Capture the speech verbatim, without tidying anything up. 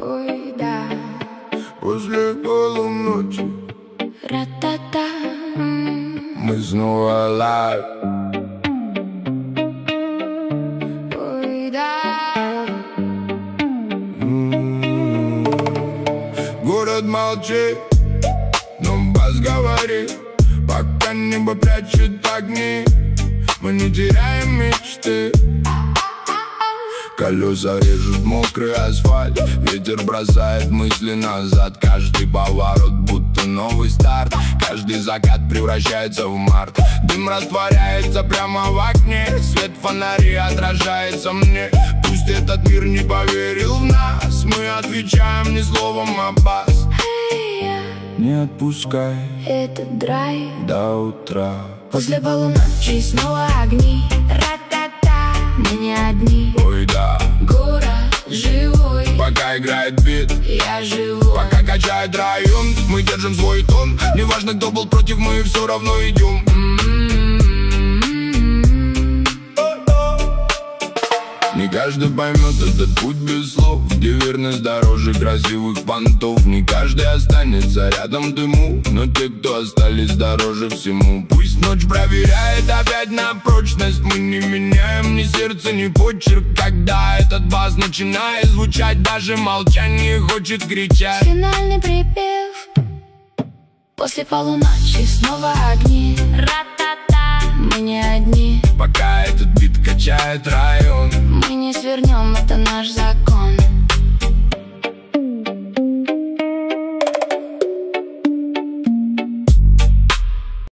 Ой, да. После полуночи Ра-та-та. мы снова alive. Ой, да. М-м-м. Город молчит, но бас говорит, пока небо прячет огни, мы не теряем мечты. Колеса режут мокрый асфальт, ветер бросает мысли назад. Каждый поворот будто новый старт, каждый закат превращается в март. Дым растворяется прямо в окне, свет фонари отражается мне. Пусть этот мир не поверил в нас, мы отвечаем не словом, а бас. Не отпускай Этот драйв до утра. после полуночи снова огни. Ра-та-та. Мы не одни. Ой, да. Город живой, Пока играет бит, я живу. пока качает район, мы держим свой тон. Неважно, кто был против, мы все равно идем. Не каждый поймет этот путь без слов, где верность дороже красивых понтов. Не каждый останется рядом в дыму, но те, кто остались, дороже всему. Пусть ночь проверяет опять на прочность, мы не меняем ни сердце, ни почерк. Когда этот бас начинает звучать, даже молчание хочет кричать. Финальный припев. После полуночи снова огни. Ра-та-та. Мы не одни. Пока этот бит качает район, Мы не свернем.